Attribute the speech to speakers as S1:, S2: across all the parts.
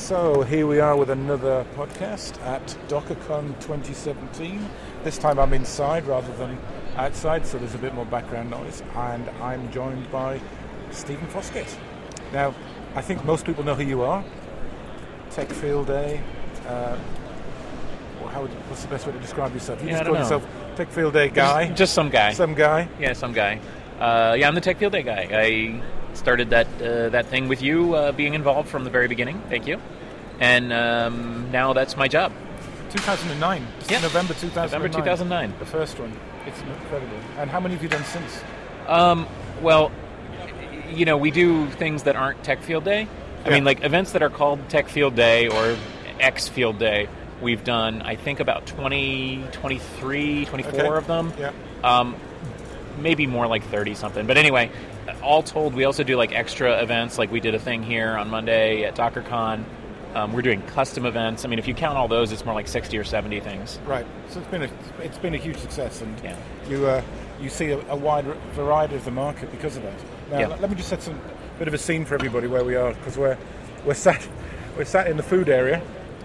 S1: So here we are with another podcast at DockerCon 2017. This time I'm inside rather than outside, so there's a bit more background noise, and I'm joined by Stephen Foskett. Now, I think most people know who you are. Tech Field Day. What's the best way to describe yourself? You just call yourself Tech Field Day guy?
S2: Just some guy.
S1: Some guy?
S2: Yeah, some guy. I'm the Tech Field Day guy. I started that thing with you, being involved from the very beginning. Thank you. And now that's my job.
S1: 2009. Yeah. November 2009.
S2: November 2009.
S1: The first one. It's incredible. And how many have you done since?
S2: Well, we do things that aren't Tech Field Day. I mean, like events that are called Tech Field Day or X Field Day. We've done, I think, about 23, 24 of them. Yeah. Maybe more like 30-something. But anyway, all told, we also do like extra events. Like we did a thing here on Monday at DockerCon. We're doing custom events. I mean, if you count all those, it's more like 60 or 70 things.
S1: Right. So it's been a huge success, and you see a wide variety of the market because of that. Now, let me just set some bit of a scene for everybody where we are, because we're sat in the food area.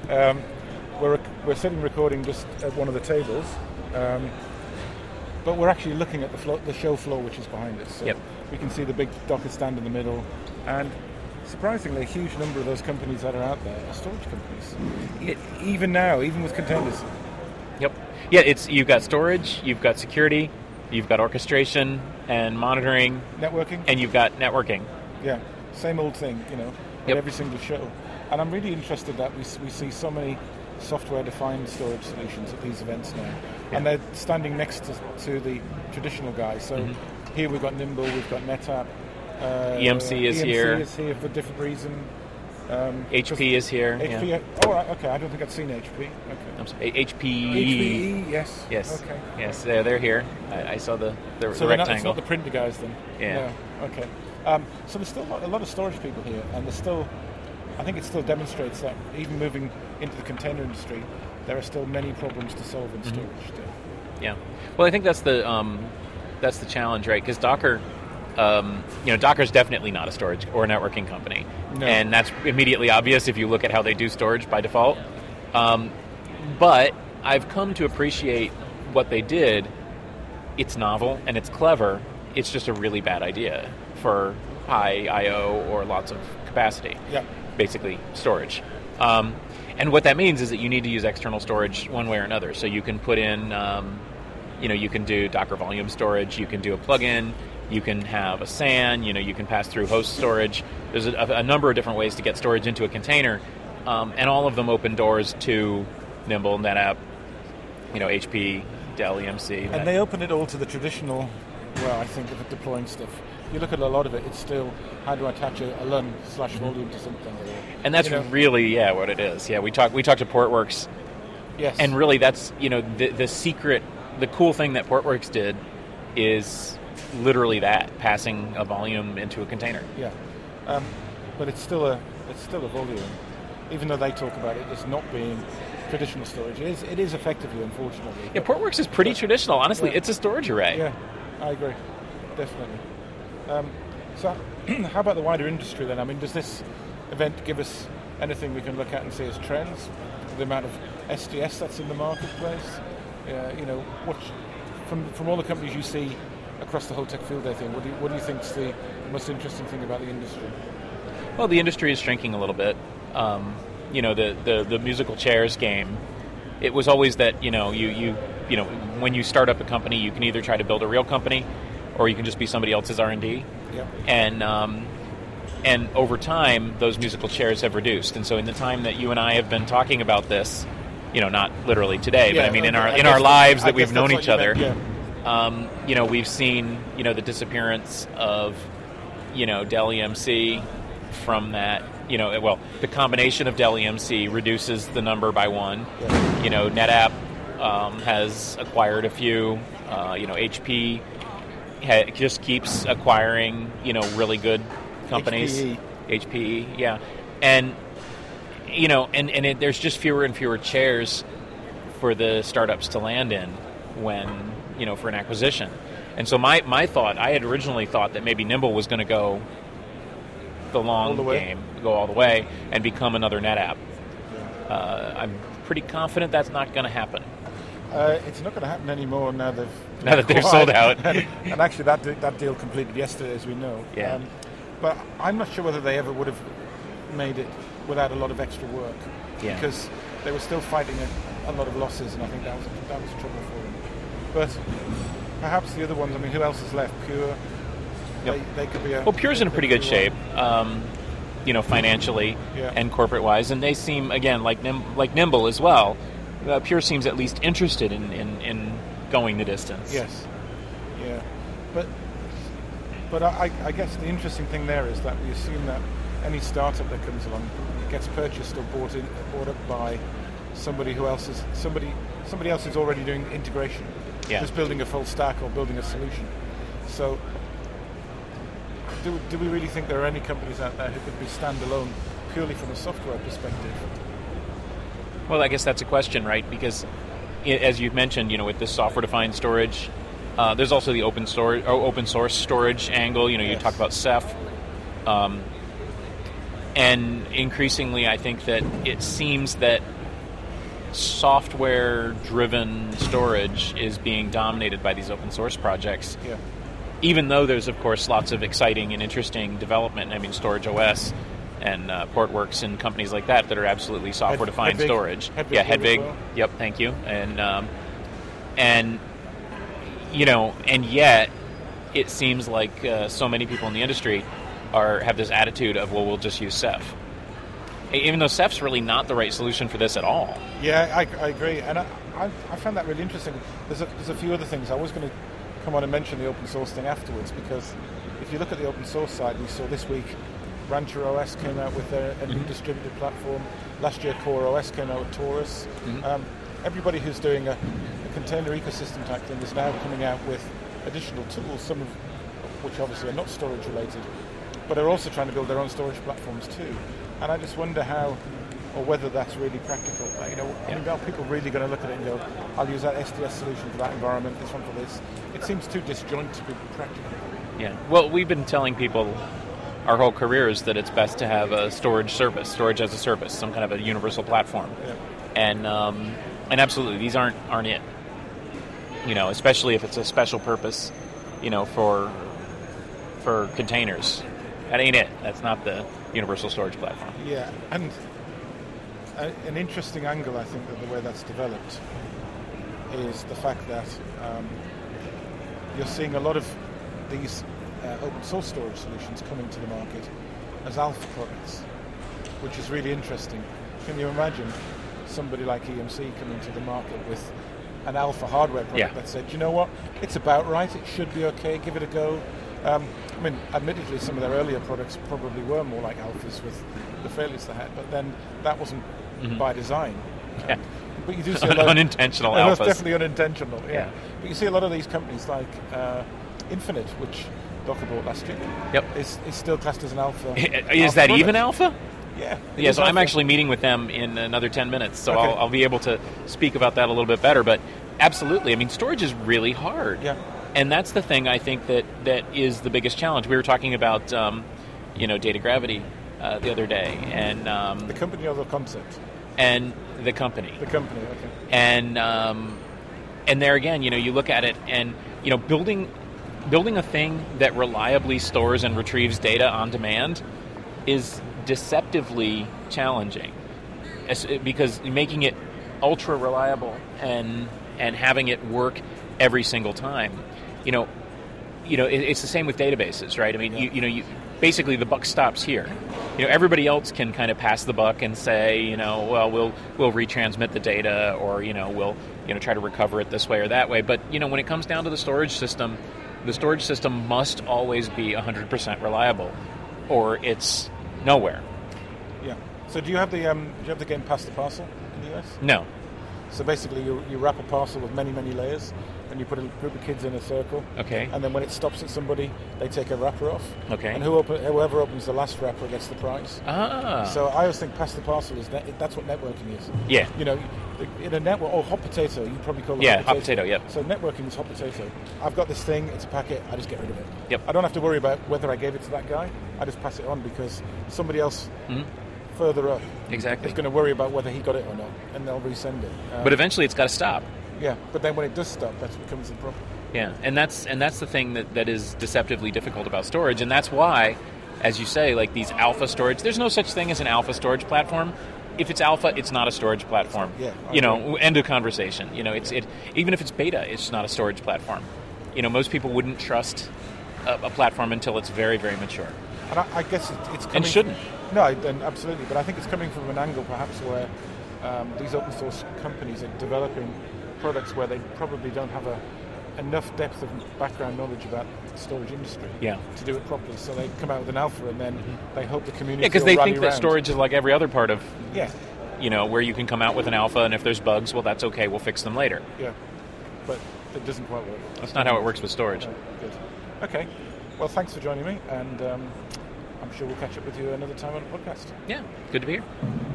S1: We're sitting recording just at one of the tables, but we're actually looking at the show floor, which is behind us. So we can see the big Docker stand in the middle, and surprisingly, a huge number of those companies that are out there are storage companies. Even now, even with containers.
S2: Yep. Yeah, you've got storage, you've got security, you've got orchestration and monitoring.
S1: Networking.
S2: And you've got networking.
S1: Yeah, same old thing, at every single show. And I'm really interested that we see so many software-defined storage solutions at these events now. Yeah. And they're standing next to the traditional guys. So here we've got Nimble, we've got NetApp.
S2: EMC is here.
S1: EMC is here for a different reason.
S2: HP is here.
S1: HP,
S2: yeah.
S1: Oh, right, okay. I don't think I've seen HP. Okay.
S2: I'm sorry, HPE.
S1: HPE, yes.
S2: Yes.
S1: Okay.
S2: Yes, they're here. I saw the
S1: so
S2: rectangle.
S1: It's not the printer guys then?
S2: Yeah.
S1: No. Okay. So there's still a lot of storage people here, and I think it still demonstrates that even moving into the container industry, there are still many problems to solve in storage still.
S2: Yeah. Well, I think that's the challenge, right? Because Docker, Docker's definitely not a storage or networking company, and that's immediately obvious if you look at how they do storage by default. But I've come to appreciate what they did. It's novel and it's clever. It's just a really bad idea for high I/O or lots of capacity.
S1: Yeah.
S2: Basically, storage. And what that means is that you need to use external storage one way or another. So you can put in, you can do Docker volume storage. You can do a plugin. You can have a SAN. You can pass through host storage. There's a number of different ways to get storage into a container, and all of them open doors to Nimble, NetApp, HP, Dell EMC.
S1: And they open it all to the traditional. Well, I think of deploying stuff. You look at a lot of it, it's still how do I attach a LUN/volume to something.
S2: And that's really what it is. Yeah, we talked to Portworx.
S1: Yes.
S2: And really that's, the secret, the cool thing that Portworx did is literally that, passing a volume into a container.
S1: Yeah. But it's still a volume. Even though they talk about it as not being traditional storage. It is effectively, unfortunately.
S2: Yeah, Portworx is pretty traditional. Honestly, it's a storage array.
S1: Yeah, I agree. Definitely. So how about the wider industry then? I mean, does this event give us anything we can look at and see as trends? The amount of SDS that's in the marketplace? From all the companies you see across the whole Tech Field Day thing, what do you think is the most interesting thing about the industry?
S2: Well, the industry is shrinking a little bit. The musical chairs game, it was always that, when you start up a company, you can either try to build a real company or you can just be somebody else's R&D.
S1: Yep.
S2: And over time, those musical chairs have reduced. And so in the time that you and I have been talking about this, not literally today, but I mean in our lives that we've known each other, we've seen, the disappearance of, Dell EMC from that, the combination of Dell EMC reduces the number by one. Yeah. NetApp has acquired a few, HP just keeps acquiring, really good companies. HPE, yeah. And, there's just fewer and fewer chairs for the startups to land in when, for an acquisition. And so my thought, I had originally thought that maybe Nimble was going to go the long game, go all the way, and become another NetApp.
S1: Yeah.
S2: I'm pretty confident that's not going to happen.
S1: It's not going to happen anymore now that
S2: they're sold out.
S1: And actually, that deal completed yesterday, as we know.
S2: Yeah.
S1: But I'm not sure whether they ever would have made it without a lot of extra work.
S2: Yeah.
S1: Because they were still fighting a lot of losses, and I think that was trouble for them. But perhaps the other ones, I mean, who else is left? Pure.
S2: Yep.
S1: They could be
S2: Well, Pure's in a pretty good shape, financially and corporate-wise, and they seem, again, like Nimble as well. Pure seems at least interested in going the distance.
S1: Yes. Yeah. But I guess the interesting thing there is that we assume that any startup that comes along gets purchased or bought up by somebody else is already doing integration.
S2: Yeah.
S1: Who's building a full stack or building a solution. So do we really think there are any companies out there who could be standalone purely from a software perspective?
S2: Well, I guess that's a question, right? Because, as you've mentioned, with this software-defined storage, there's also the open source storage angle. You talk about Ceph, and increasingly, I think that it seems that software-driven storage is being dominated by these open source projects.
S1: Yeah.
S2: Even though there's, of course, lots of exciting and interesting development. I mean, Storage OS and Portworx and companies like that are absolutely software-defined storage. Hedvig.
S1: Well.
S2: Yep, thank you. And yet it seems like so many people in the industry have this attitude of, well, we'll just use Ceph. Even though Ceph's really not the right solution for this at all.
S1: Yeah, I agree. And I found that really interesting. There's a few other things. I was going to come on and mention the open source thing afterwards, because if you look at the open source side, we saw this week Rancher OS came out with a new distributed platform. Last year, Core OS came out with Taurus.
S2: Mm-hmm.
S1: Everybody who's doing a container ecosystem type thing is now coming out with additional tools, some of which obviously are not storage related, but are also trying to build their own storage platforms too. And I just wonder how, or whether that's really practical. I mean, are people really going to look at it and go, I'll use that SDS solution for that environment, this one for this? It seems too disjoint to be practical.
S2: Yeah. Well, we've been telling people our whole careers that it's best to have a storage as a service, some kind of a universal platform.
S1: Yeah.
S2: And absolutely, these aren't it. Especially if it's a special purpose, for containers. That ain't it. That's not the universal storage platform.
S1: Yeah, and an interesting angle, I think, that the way that's developed is the fact that you're seeing a lot of these open source storage solutions coming to the market as alpha products, which is really interesting. Can you imagine somebody like EMC coming to the market with an alpha hardware product that said, you know what, it's about right, it should be okay, give it a go. Admittedly, some of their earlier products probably were more like alphas with the failures they had, but then that wasn't by design. But you do see a lot
S2: unintentional
S1: alphas.
S2: That's
S1: definitely unintentional, yeah. But you see a lot of these companies like Infinite, which Docker bought last year, is still classed as an alpha.
S2: Is that even alpha?
S1: Yeah.
S2: Yeah, so I'm actually meeting with them in another 10 minutes, so
S1: okay.
S2: I'll be able to speak about that a little bit better. But absolutely, I mean, storage is really hard.
S1: Yeah.
S2: And that's the thing I think that is the biggest challenge. We were talking about, data gravity the other day, and
S1: the company or the concept?
S2: And the company.
S1: The company, okay.
S2: And there again, you look at it, and building a thing that reliably stores and retrieves data on demand is deceptively challenging, because making it ultra reliable and having it work every single time. It's the same with databases, right? I mean, you basically the buck stops here. Everybody else can kind of pass the buck and say, well, we'll retransmit the data, or we'll try to recover it this way or that way. But when it comes down to the storage system must always be 100% reliable, or it's nowhere.
S1: Yeah. So do you have the game Pass the Parcel in the US?
S2: No.
S1: So basically, you wrap a parcel with many, many layers, and you put a group of kids in a circle.
S2: Okay.
S1: And then when it stops at somebody, they take a wrapper off.
S2: Okay.
S1: And whoever opens the last wrapper gets the prize.
S2: Ah.
S1: So I always think pass the parcel that's what networking is.
S2: Yeah.
S1: You know, in a network, or hot potato, you probably call it
S2: hot potato, yep.
S1: So networking is hot potato. I've got this thing, it's a packet, I just get rid of it.
S2: Yep.
S1: I don't have to worry about whether I gave it to that guy, I just pass it on because somebody else further up
S2: exactly
S1: is going to worry about whether he got it or not, and they'll resend it.
S2: But eventually it's got to stop.
S1: Yeah, but then when it does stop, that becomes the problem.
S2: Yeah, and that's the thing that is deceptively difficult about storage, and that's why, as you say, like these alpha storage, there's no such thing as an alpha storage platform. If it's alpha, it's not a storage platform.
S1: Yeah,
S2: end of conversation. Even if it's beta, it's not a storage platform. Most people wouldn't trust a platform until it's very, very mature.
S1: And I guess it's coming...
S2: And shouldn't.
S1: No, absolutely. But I think it's coming from an angle perhaps where these open source companies are developing products where they probably don't have enough depth of background knowledge about the storage industry to do it properly. So they come out with an alpha and then they hope the community
S2: because they think
S1: around.
S2: that storage is like every other part of... where you can come out with an alpha, and if there's bugs, well, that's okay, we'll fix them later.
S1: Yeah, but it doesn't quite work.
S2: That's not how it works with storage.
S1: Good. Okay, well, thanks for joining me, and I'm sure we'll catch up with you another time on the podcast.
S2: Yeah, good to be here.